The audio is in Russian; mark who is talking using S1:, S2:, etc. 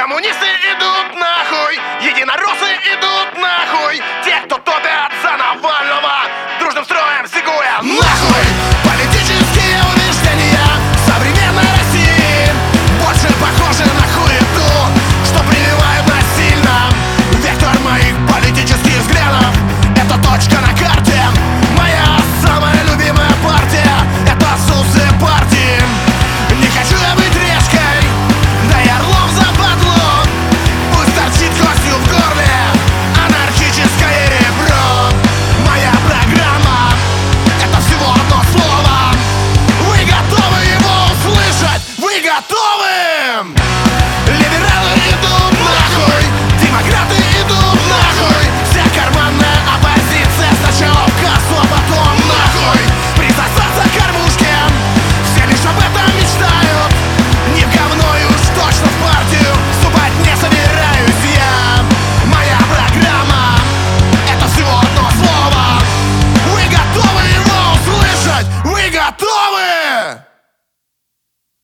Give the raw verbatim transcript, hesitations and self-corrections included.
S1: Коммунисты идут нахуй, единороссы идут нахуй. Те, кто топят за Навального, дружным строем секунд.